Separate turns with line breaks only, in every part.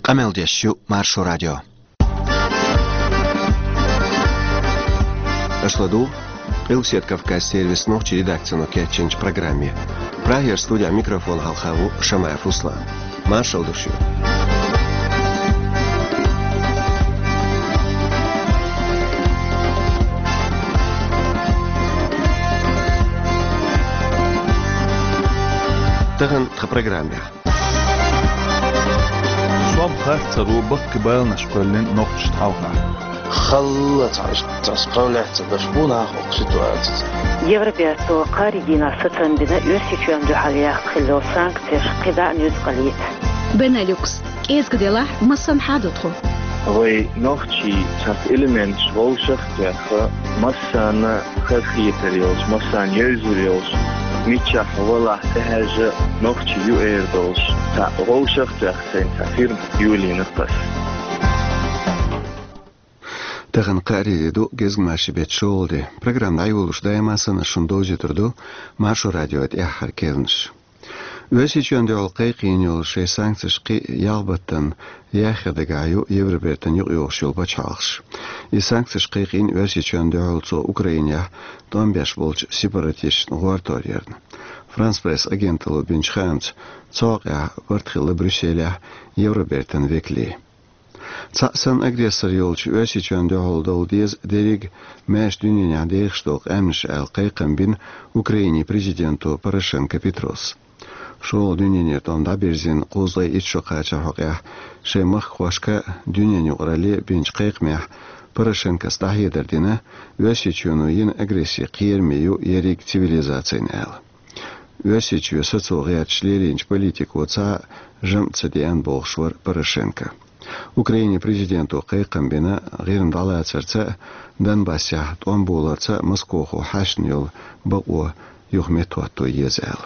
Qameldeshu Marsho Radio. Ашладу, Илсет Кавказ сервис ночи редакцию Кетченч программе. Прагер студия микрофон Халхаву Шамаев Руслан. Маршал душу. Таган в программе.
صوب خاف تروبك قبل نشقلن نقش تحوها
خلت عشت تسقلت تبشبونها وقشتوات
Европейство قارجينا سترن بنا يرسيشون دو حاليات خلو سانكتير قداء نيوز قليت
بنالوكس كيس قدلا مصن حادثو
وي نوختي تاك إليمنت روشخ تاخ مصان خرخيتريوز مصان يوزريوز ميتشا حوالا تهاج نوختي يو ايردوز تا روشخ تاخ سين تافير يولي نقص
Таган қариду гезг марши бет шолды. Программа айвулуш даймасына шундоджи турду Маршо радио эт яхар келнш. Өсичөнде ол қайқин йол шей санкциш қи ялбаттан яхадагаю Европертан юқйош йол бачалш. И санкциш қайқин өсичөнде ол цо Украиня томбяш болч сепаратист гуарторерн. Франс пресс агенталу бинчхамц цоға вартхилы Брюсселя Европертан векли. Цасан агрессор yolcu ösичönde holdol diz derig meş dünyanın değiştok emş el qayqan bin Ukrayna prezidenti Poroshenko Petros. Şol dünyanın tonda berzin qozlay içoqa çahaqya şemx xoşka dünyanın orali binç qayqmah Poroshenko stahiyederdine ösичönün agressiya qiyermeyu yerik sivilizasiyan el. Ösичö sotsialistlerin politiku ca jımtsadian bolşvar Poroshenko. Украине президенту Кайкамбина герн далацерца Донбасса томбуларца Москваху хашнил бао юхметуату езел.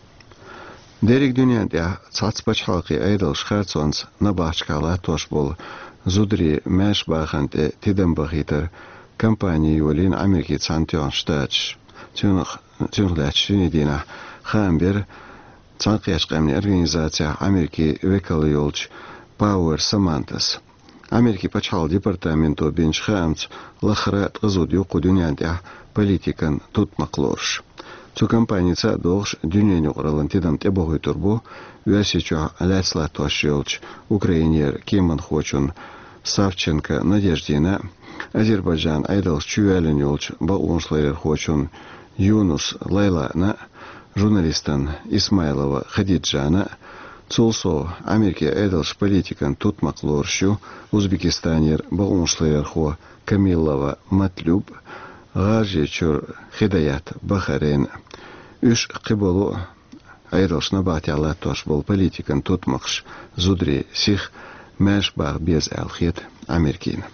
Дерек дөньяда цацпач халкы айдал шхарцонс набачкала тошбол зудри мәш баханте тидембахитер компания юлин Америки цантион штач тюнлачни дина хамбер цанкяшкамни организация Америки векалы йолч Power Samantas. Америки почал департаменту бенчхамц лахра тгазуд юку дюняндя политикан тут маклорш. Цу компанияца долж дюняни уралан тидам тебогой турбу весичу алясла тошилч Украинер Киман Хочун Савченко Надеждина Азербайджан айдалш чуялен юлч бауншлайер Хочун Юнус Лайлана журналистан Исмайлова Хадиджана Цулсо Америки эдалш политикан тут маклоршу Узбекистанер бауншлайер хо Камилова Матлюб Гажи чур Хидаят Бахарейн Үш қиболу айдалш набати алла тош бол политикан тут махш зудри сих мәш баг без алхет Америкин.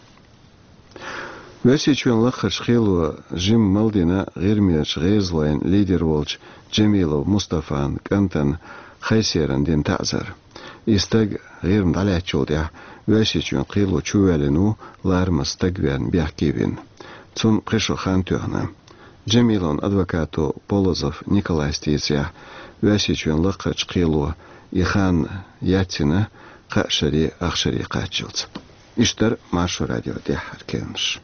Весичун лахаш хилу Жим Малдина гермеш гезлайн лидер волч Джемилов Мустафан Кантан خيسيرن دين تعزر يستق غير مدلع تشوديا واشيشون قيلو تشوالنو لارمس تقوين بيحكيبين تون قشو خان تيوهنا جميلون أدوكاتو بولوزوف نيكولاي ستيسيا واشيشون لقاش قيلو يخان ياتينا قاشري أخشري قاتشلت إشتر مارشو راديو دي حركينش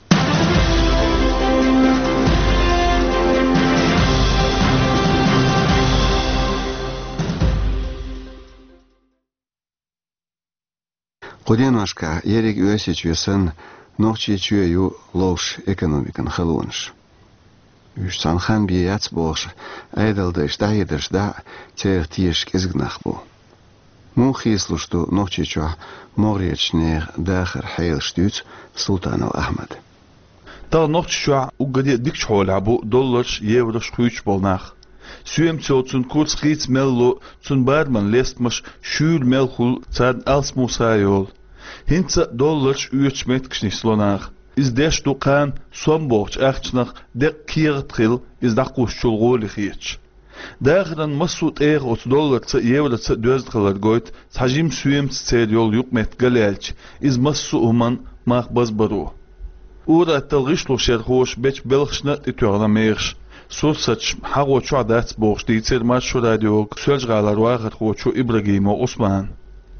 Куденошка ерик өсичвесен нохчи чую лош экономикан халунш. Үш санхан бияц бош айдалдыш да тертиш кезгнахбу. Мухислушту нохчи чуа моречнер дахар хейлштüt Султанов Ахмад.
Та нохчи чуа угаде дикчхолабу долларш еврош хуйч болнах. Süem çotsun kurz khits mello sun badman lestmash şül melhul sad als musayol. Hintsa dollars uurtschmet kschnislonach. Is desh duqan somborch achchnach dek kirtril is daqushul golichich. Dagran masut $1 tsa yevla tsa dözdghalar goit sajim süem tsel yol yukmet galelch is masu uman mach bazbaru. Ura talgishlo sherhosh bech belkhshnat ityorlamersh. Сусач хагочу адats богш дийцер Маршо радио сөлж галар вахат хочу Ибрагимо Осман.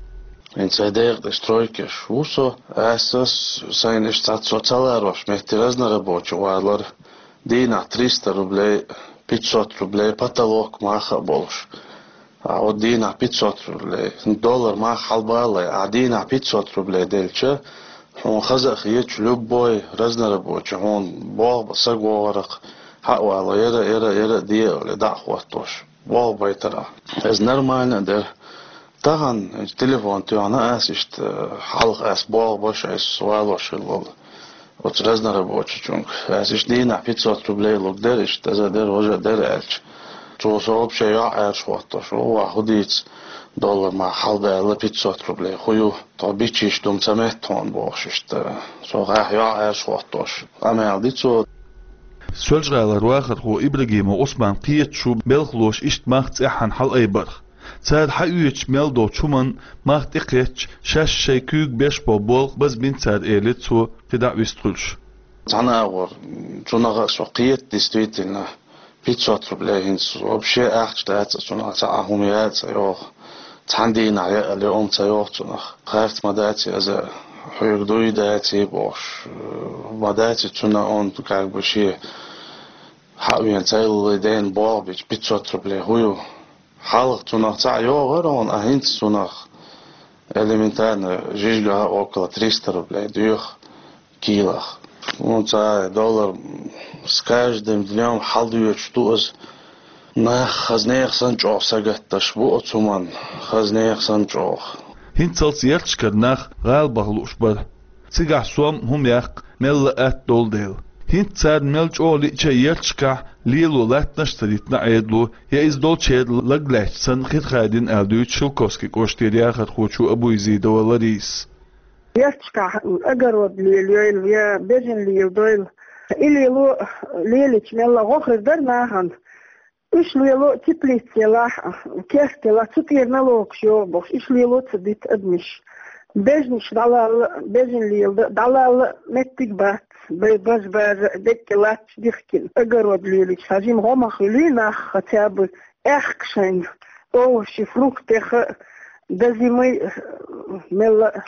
In цедех де стройки шусо, эсэс сайниш цат социаларош мехти разнорабочий вайлар дина 300 рублей, 500 рублей потолок маха больше. А вот дина 500 рублей, доллар мах халбалай, а дина 500 рублей дельче, он хазах ечь любой разнорабочий, он бог сагорах, хауала эра диэле дахватош, бог байтара. Это нормально, да. Тахан телефон тюана асишт халх ас бог бош ас суалош лол. Вот разнорабочий чунг. Асишт дина 500 рублей лук дериш, таза дер уже дерэлч. То сообща я аршватош, о худиц доллар ма халбала 500 рублей. Хую то бичиш дум цаметтон бошишт. So я аршватош. Амелдицо
سولجغالر واخر هو إبراهيم وعثمان قيت شو بلخلوش إشت ماخت إحن حل أي برخ تاد حيوش ميلدو شومن ماخت إقيتش شاش شي كوك بيش بولخ بس بين تاد إيلت سو تدع ويسترلش
أنا أور جونا سوقيت действительно 500 рублей هنس вообще أحد جونا تعهميات يوخ تاندين على اليوم تيوخ جونا خافت مداتي أزا حيقدوي داتي бош مداتي جونا أون как бы شي حاوين تايل دين بابج 500 рублей هيو حالق جونا تاع يوغر أون أهنس جونا элементарно жижга около 300 рублей дюх килах. Ну, доллар с каждым днем халдует штуз на хазнех санчох сагатташ бу отсуман хазнех санчох.
هنتلت يرتشكر ناخ غالبه لوشبر سيقع سوام هم ياق ملا ات دول ديل هنت ساد ملج اولي چه يرتشكا ليلو لات نشتريتنا عيدلو يا از دول چيد لگلاش سن خيد خادين الدوي تشلكوسكي قوشتير ياخد خوشو ابو يزيد ولريس
يرتشكا اقرود ليل يا بيجن ليل دويل إلي لو ليلش ملا غوخر درناهن إيش ليلو تبليتي لا كيفتي لا تطير نلوك شو بوش إيش ليلو تديت أدمش بيجنش دلال بيجن ليل دلال متك بات بيباز بار دكلات ديخكين أقرود ليلش هجيم غمخ لينا خطاب إخكشين أو شفروك تخ دزيمي ملا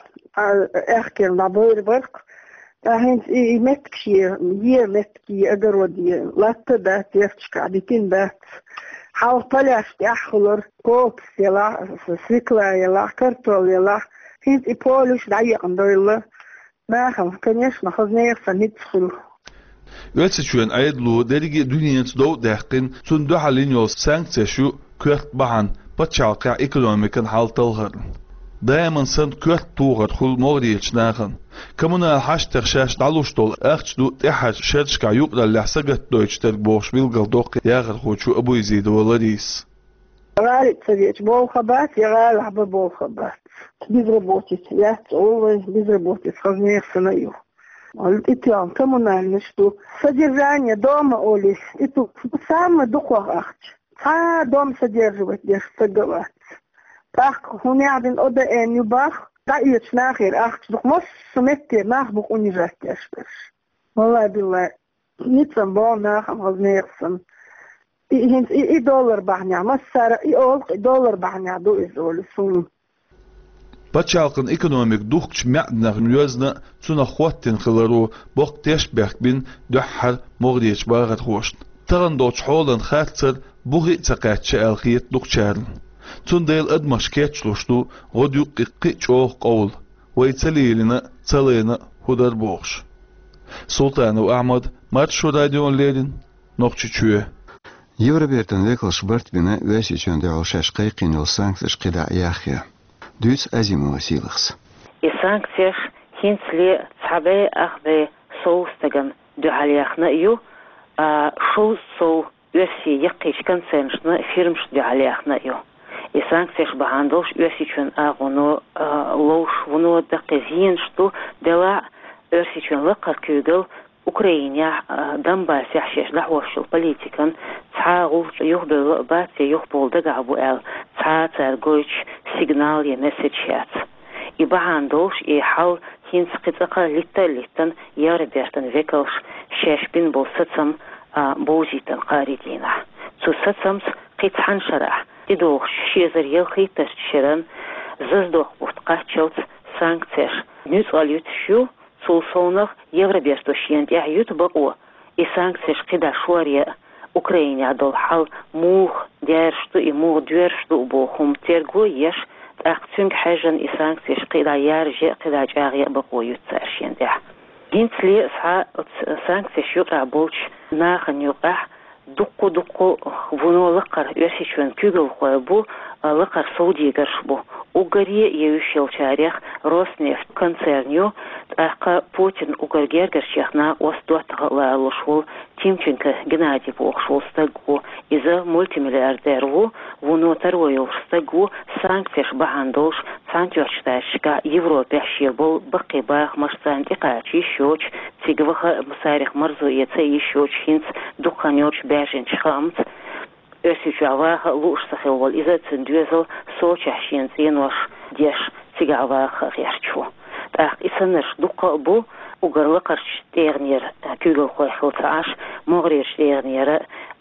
إخكين نابوير برق هنس متكشي متكي أقرودي لا تدا تيرتشك عديتين بات حاول طلعش تأخلر كوكس يلا سيكلا يلا كرتول يلا هنس إبولش دعيق ندويلا ناخم كنيشنا خزنير فندخل
Ölçüçüyen ayedlu derigi dünyans doğu dehkin sun duhalin yol sanksiya şu kört bahan paçalqa ekonomikan haltalğarın. دائما سن كرت توغر خل مغريش ناخن كمنا الحشتر شاش دالوشتول اخشدو تحج شرشكا يقرا لحسقت دويتش تربوش بيلقل دوق ياغر خوشو ابو يزيد ولديس
غالي تسويش болхабат я غالي حبا болхабат безработица я целый безработица хозяин сынаю итян коммунальный что содержание дома оли и тут самое духовах дом содерживать где стоговать Так, hun hadden ode en je bag, dat je het snager acht, nog mos met nachtboek universiteitspers. Wallahi billah, niet van bon nach als neersen. I dollar bahnya, masara I olk dollar bahnya do is ol sun.
Bachalqın ekonomik duqç mə'naq nüyazna tsuna xwattin xilaru boq teşbək bin duhhar moğdiyeç bağat xoşt. Tağın doç xolan xatsır buği tsaqatçı alxiyet duqçarın. تنديل أدمش كاتشلوشتو غدو قيقيتشوه قول ويتسليلنا تسلينا هدر بوغش سلطان وأحمد مارشو راديون ليدن نوخشي چوه
Евробертен векалш барт бина весичен де алшаш қайқин ел санкцияш қида яхия. Дүйц азимова силықс.
И санкцияш хинцли цабе ахбе соустаган дюхалияхна ю шоу соу версии яқиш консеншна фирмш дюхалияхна ю. И санкцияш бахандолш версичен агоно лоуш воно дақезин что дела версичен лақар кюгел Украине Донбасс яшеш дعوشل политикан цаагул юхбел бати юхбол дагабу эл цаацаргойч сигнал я месседж. И бахандолш и хал хин скицака литтан ярбертан векалш шешбин бол сацам бозитан қаридина. Цу сацамс қицхан шарах. Идох шезер ел хиташ шеран ززدو وتقاتشوت سانكتير نيوترال يوتشو سولسونغ يفربيرتوشين يعيوت بقوة سانكتير قدا شواريا أوكرانيا دول حال موخ ديرشتو موخ ديرشتو بوهم تيرغو يش تأقتنك حاجن سانكتير قدا يارجي قدا جاغي بقوة يوتسارشين ديح جنت لي سانكتير يقع بولش ناخن يقع دقو ونو لقر يرسيشون كيغل خوابو لقر سعودي قرشبو угорье еющел чарях Роснефть концерню ака Путин угоргер герчахна остуатгала лошул Тимченко Геннадий похшул стагу из-за мультимиллиардеру вунотароил стагу санкций бахандош цантёрчташка Европе щебол бакибах марсантикачи щоч цигваха масарих марзуеца и щоч хинц духанёч беженч хамц Ösücavaha luğsahil izatın düzel soçahşin zenoş diş sigavaha gerçu. Tak isanır duqa bu ugarlı qarşı değerner kügül qoyxıltaş moğrir değerner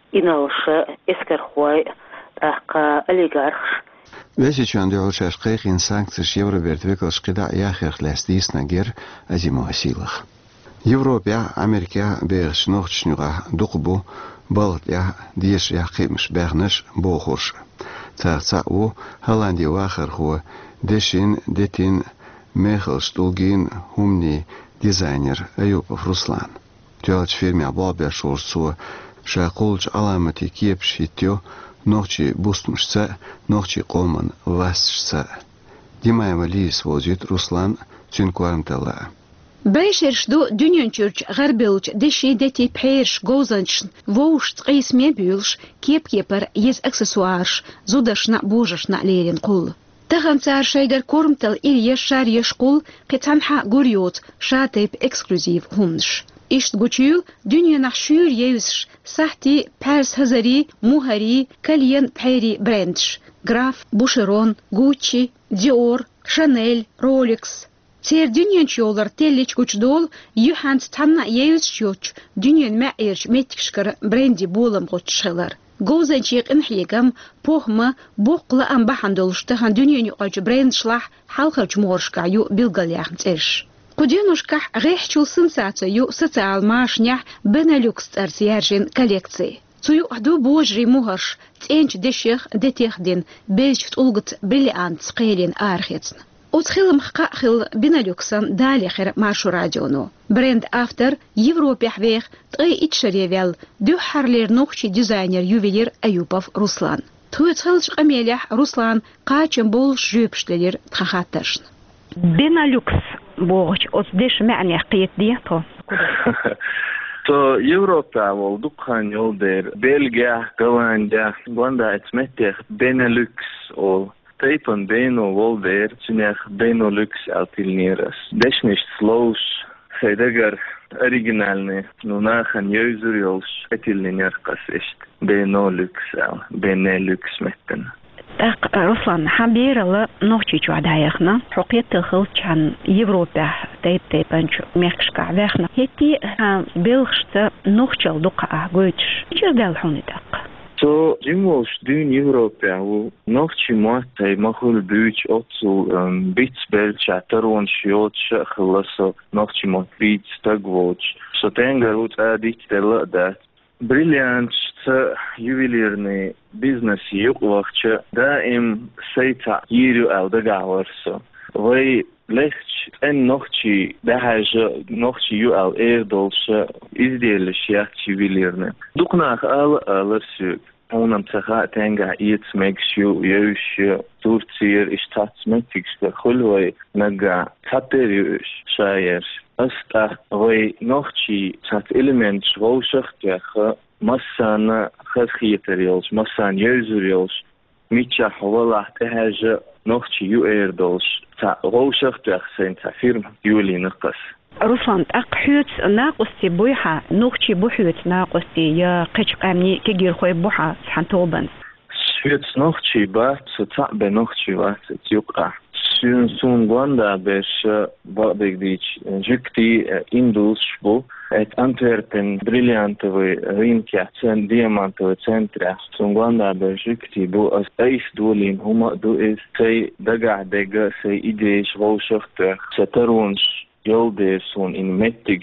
inalşı esker qoy tak oligarx
Весичан дёлшаш қайхин санкцияш Евробертвекл шқида яхер ластис нагер азимуасилах. Европа, Америка беш нохчнюга дуқбу Балт я диш я химш бягнеш бохурш. Цаца у Холландия вахар хо дешин детин Мехал Штулгин хумни дизайнер Аюпов Руслан. Тёлч фирме Бабер Шурцу шакулч аламати кепшитё нохчи бустмшца нохчи колман васшца. Димаева лис возит Руслан цинкуармтала.
Бейшершду дюньончурч гарбилч деши дети пейрш гозанч воуш тқис мебюлш кепкепер ез аксессуарш зудашна божашна лерин кул. Таган цар шейдер кормтал ир ешар ешкул қитанха гурьот шатеп эксклюзив хумнш. Ишт гучил дюньянах шюр евсш сахти перс хазари мухари кальен пейри брендш. Граф, Бушерон, Гуччи, Диор, Шанель, Ролекс. Тер дünyen çollar telleç güçdol yuhant tanna yeyüsçoç dünyen ma'irç metkşkar brendi bolam qoçşalar gozançiq inhiyagam pohma boqla am bahandolşta han dünyen yuqaç brend şlah halqaç morşka yu bilgalyaxn tserş Qudenushka rehchulsın satsa yu sotsial mashnyah Benelux tsarsyarjin kolleksiya Цую ахду божри мухарш тенч деших детехдин бельчт улгт бриллиант скелин архецн Отхил мхқахил Бенелюксан далихер Маршу радиону. Бренд автор Европе хвех тгы итшаревел дюхарлер нохчи дизайнер ювелир Аюпов Руслан. Тхуетхилч амелях Руслан қачым бол жөпшлер тхахатташн.
Бенелюкс боғыч отдеш мәне қиет дието.
То Европа вол дукхан йолдер Бельгия, Голландия, Голланда этметех Бенелюкс ол Teipan Beno Volder, Cinech Benelux Altilneras. Dešništ slows, Heidegar оригинальный, но нахан юзурилш Altilneras ist Benelux Benelux меттен.
Руслан, хабирала ночи чуадаехна, حقيقة خلچان Европа тейпанч мехшка вехна. Хети белхшта ночал дука гойч. Чирдал хунитак.
So, Jimwolsh dün Европе, wo noch chimate machul büch otsu bitsbel chataron shiot khlaso noch chimot bits tagwoch. So tengarut adit da brilliant juwelierni business yuqwachcha daim seita yiru aldagawarso. Way lech en nochchi dahaja nochchi yu al erdolsha izdielish yak juwelierni. Duknach alersu Onam tsaga tenga iets makes you use Turcier is tatsmetics the khulway naga taterius shayers asta way nochchi tat elements roosachtige massana khaskhieterials massan yeusurials mitcha hawala tehaja nochchi yu erdos ta roosachtige zijn ta firm julineqas
Руслан, أقحيت ناقصتي بوحة نوختي بوحيت ناقصتي يا قشقامني كجير خوي بوحة سحنتوبن.
شويت نوختي بات ستعب نوختي بات تيقع سون گواندا بش با بگدیچ جکتی ایندوس بو ات انتورپن بریلیانتوی رینکه سن دیامانتوی centra سون گواندا بش جکتی بو از ایس دولین هما دو از تی دگه دگه سی ایدیش روشخت سترونش Yoldesun in mettig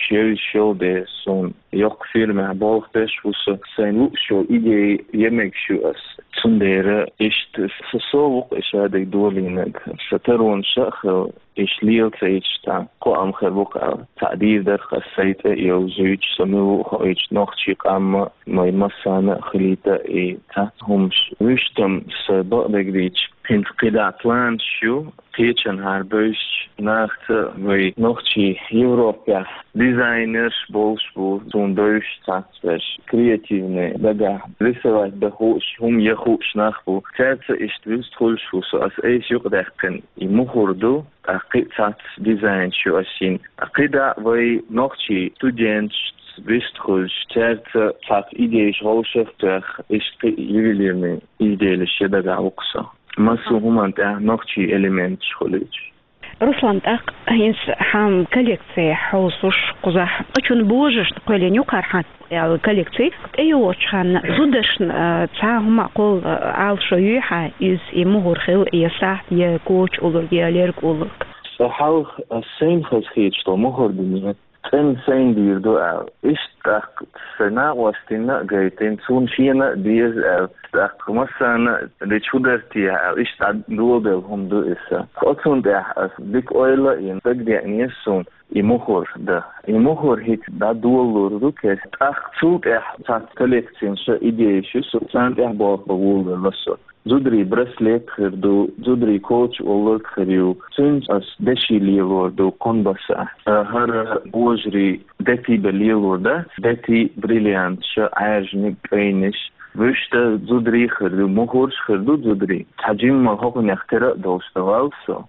yoldesun yok firma bolteş vusu sen şu ide yemek şu as tsundere işte soğuk işadet dolinek satarun şah işliyor sayışta ko am khabuk تعديل در خسيت يوزيج سمو هيج نوخشي قام ما مسانا خليتا اي تهم وشتم سبا بگديج انتقدا بلان شو قيچن هربوش ناخت وي نوخشي Европа дизайнер болшбу тундош татвеш креативне дага рисовать да хош хум я хош нахбу церца иштвист холшу со as эйс юqdaqken и мухурду aqitsat дизайн шо асин aqida вай нохчи студент вистхуш церца цат идеиш холшефтер ist juwelierme idealische daga oksa масу humant нохчи элемент шолич
Руслан так هينس حام коллекция حوصش قزح أشون بوجش قلنا يقارحات الكولлекции أيوة زودش تعهم معقول على شيوخة إز يمهر خيل يساعد يكوش أولك ياليرك أولك
صحاو السين خزخيش تو مهر بنيت كان سين بيردو إشتاق سنة واستنا جايتين سون شينا ديز إشتاق مثلا لشودرتي إشتاق دول هم دو إسا أصلا ده بيك أويلا ينتقدي أنيسون يمهر ده يمهر هيك ده دول لردو كيس أخصوك تاع كوليكسيون شو إيديشو سوتان باب بقول لسه زودري برسليت خردو زودري كوتش أولك خريو سنج أس دشي ليلوردو كونباسا هر بوجري دتي بليلوردا دتي بريليانت شو عاجنك بينش وشتا زودري خردو مخورش خردو زودري تحجيم ما هو نخترق دوستوالسو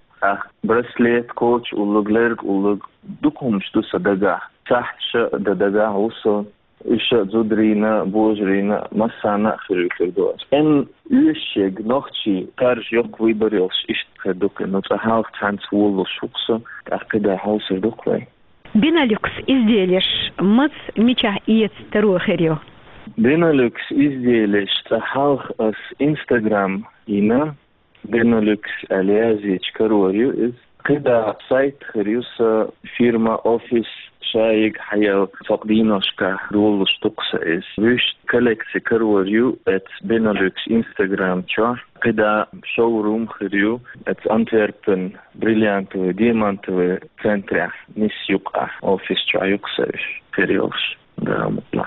برسليت كوتش أولك ليرك أولك دوكمش دو صدقا تحت شو ددقا وصو إيش زودرينا بوجرينا مسانا خيركردوس إن يشيغ نوخشي كارج يوك ويبريلش إيش تخدوك إنه تحاول تانسوولو شوكسو أكيد هاوسر دوكلي
بينالوكس إزديلش مت ميشا إيت ترو خيريو
بينالوكس إزديلش تحاول أس إنستغرام هنا بينالوكس أليازي تكروريو إز كده سايت خريوسا فيرما أوفيس شايق حيا تقديناشكا رولش تقصى إز ويش كولكسي كروريو ات بينالوكس إنستغرام تشا كده شوروم خريو ات أنتوربن بريليانتو ديامانتو سنترا نسيوقع أوفيس تشا يقصيش خريوش ده مطلع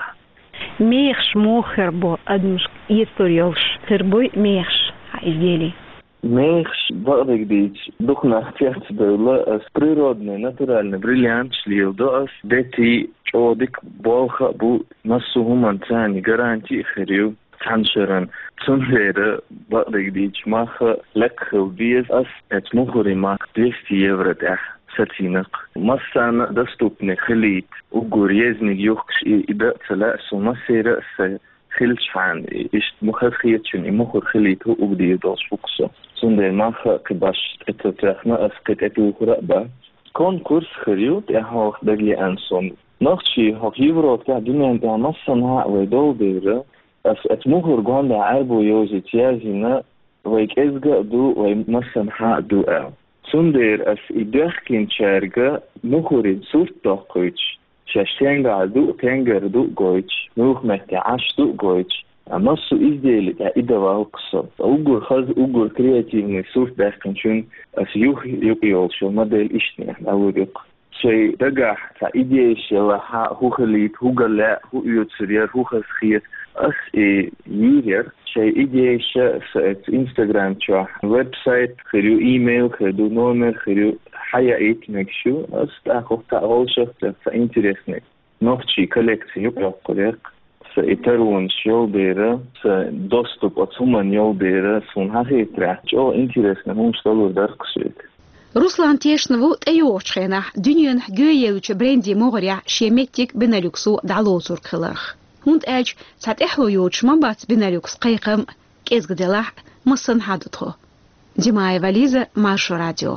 ميخش موخربو أدمش يستوريوش خربوي ميخش إزديلي
ميخش بقديش دخنا اختيارت دولة اس природный, натуральный, бриллиант шлилдо اس دتي чодик болха бу насу хуман цани гарантии خريو تنشرن تنهر بقديش ماخ لك خلبيز اس ات مخوري ماخ 200 евро ده ساتينق مسانا دستوبني خليت وغوريزني يوكش إذا تلاسو مسيرة خلش عن إيش مخخيتشن مخور خليت هو بدي يدوس فوكسو سندي ماخ كباش اتترخنا اسكت اتوخرأبا كونكورس خريوت اهوخ دقلي انسون نخشي هوك يوروت كا دنيا انتا مسانا ويدول ديرا اس اتمخور غوندا عربو يوزي تيازينا ويك ازغا دو ويمسانا دو او سندير اس إدخكين شارغا مخوري سورت دوخويتش شاشتينغا دو تنغر دو غويتش نوخ مهتي عاش دو غويتش نصو إزديلي إدوا هوكسو أوغور خاز أوغور كرياتيفني سورت داخنشون أس يوخيول شو مدل إشتني أوريق شيء دقا تا إديش يلا هو خليت هو قلاء هو يوتسرير هو خسخيت أس ييرير شيء إديش سأت إنستغرام شو ويب سايت خريو إيميل خريو نومر خريو حيا إيت مكشو أس تأخذ تأغول شخص فإنترسني نوخشي كولكسي يقرق سإترون شيل بيرا سدوستوب أتسومن يول بيرا سون هاي ترى جو إنترسنا هم شغلوا دركسيك
Руслан Тешнову تأيوشخنا دنيان جويوش برندي مغريا شيمتك بنالوكسو دعلوزور خلخ هند أج سات إحلو يوش مبات بنالوكس قيقم كيز قدلاح مصن حادثه Димаева Лиза, Маршо радио.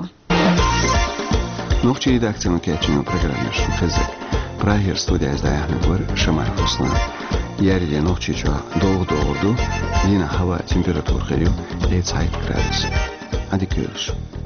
Ногчи редакцияны кечину программиш хизек. Прагер студия издаяхны вар Шамай Хуслан. Яриде ногчи чо долг-долгду, лина хава температур хелю 8 градус. Ади көріш.